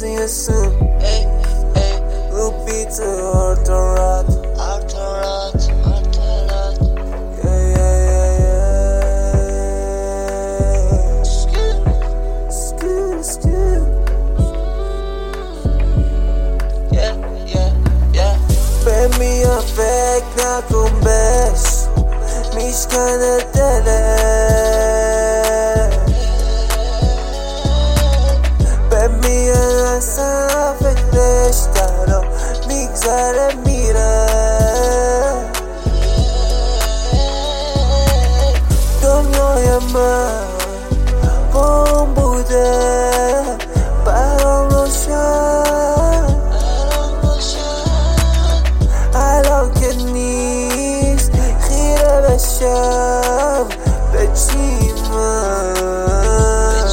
بازی سون رو بیت آرتورات بمیام فکر نکن بش میشکنه دله بمیام اصلا فکرش درا میگذره میره دنیای من قوم بوده برام روشن الان که نیست خیره بشم به چی من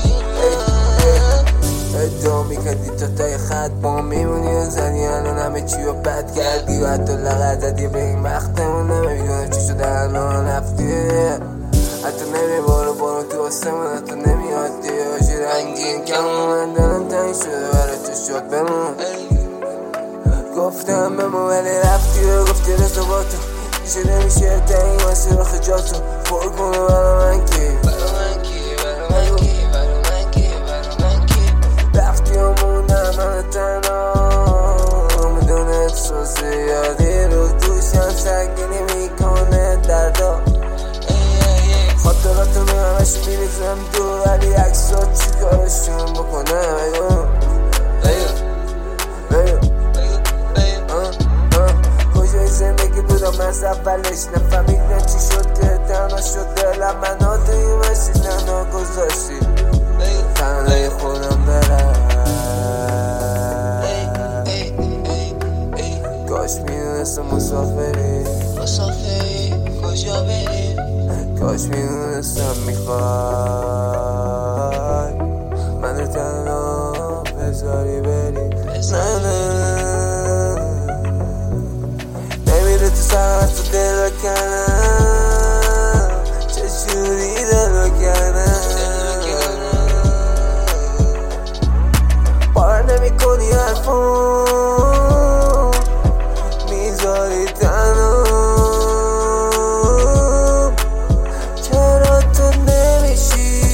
ادعا میکردی تا تای خط با میمونی زنی الان همه چی رو بد کردی و حتی لغت زدی به این وقتمون نمیدونه چی شده الان رفتی حتی برو تو آسمون حتی نمیاد دیاشی رنگین کمون من دارم تنگ شده برای تو شد بمون گفتم بمون ولی رفتی و گفتی رسو با تو میشه نمیشه تنگ واسه رخ جاتو پر کنه برا من کی رفتی و موندم من تنها میدونه احساس یادی رو دوشم سنگینی میکنه دردا خاطراتو همش میریزم دور ولی عکسات چی کارشون بکنم کجای زندگی بودم از اولش نفهمیدم چی شد که تنها شد دلم منو توی مسیح تنها گذاشتی تنهای خودم برم کاش میدونستم مسافری کجا بری کاش میدونستم میخوای منو تنها بذاری بری نمیره تو سرم تو دل رو کنم چجوری دل رو کنم باور نمی کنی حرفم میذاری تنها چرا تو نمیشی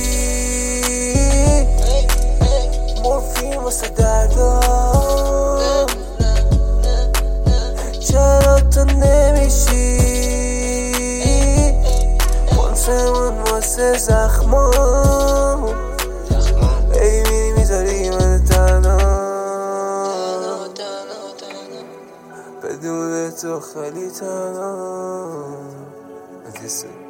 مورفین واسه دردم چرا تو نمیشی منصمون واسه زخمام ای میذاری من تنها بدون تو خیلی تنها